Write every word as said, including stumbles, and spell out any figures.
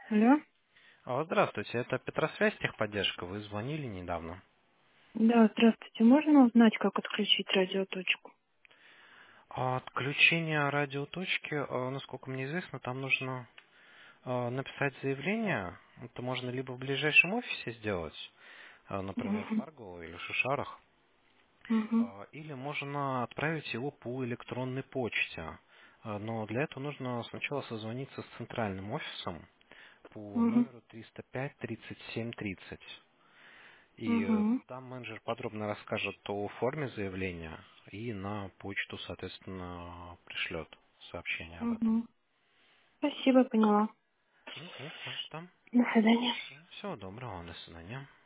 Алло. А, Здравствуйте, это Петросвязь техподдержка. Вы звонили недавно. Да, здравствуйте. Можно узнать, как отключить радиоточку? А Отключение радиоточки, а, насколько мне известно, там нужно а, написать заявление. Это можно либо в ближайшем офисе сделать, а, например, в Угу. Фарго или Шишарах, Угу. а, или можно отправить его по электронной почте. А, Но для этого нужно сначала созвониться с центральным офисом по Угу. номеру триста пять тридцать семь тридцать. И э, Угу. там менеджер подробно расскажет о форме заявления и на почту, соответственно, пришлет сообщение об этом. Угу. Спасибо, поняла. Ну, пожалуйста. До свидания. Всего доброго, до свидания.